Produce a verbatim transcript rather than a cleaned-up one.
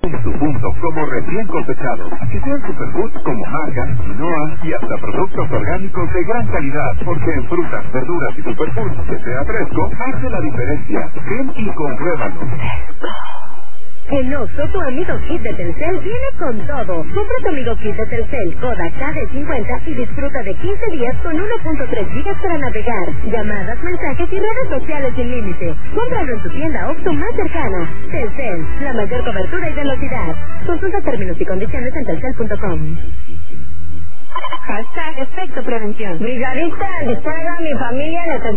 en su punto como recién cosechados, que sean superfoods como maca, quinoa y hasta productos orgánicos de gran calidad, porque en frutas, verduras y superfoods que sea fresco, hace la diferencia. Ven y compruébalo. En Oxxo, tu amigo Kit de Telcel viene con todo. Compra tu amigo Kit de Telcel Coda K D cincuenta y disfruta de quince días con uno punto tres gigas para navegar, llamadas, mensajes y redes sociales sin límite. Cómpralo en tu tienda Oxxo más cercana. Telcel, la mayor cobertura y velocidad. Consulta términos y condiciones en telcel punto com. Hashtag efecto prevención. Brigadista, descarga, mi familia necesita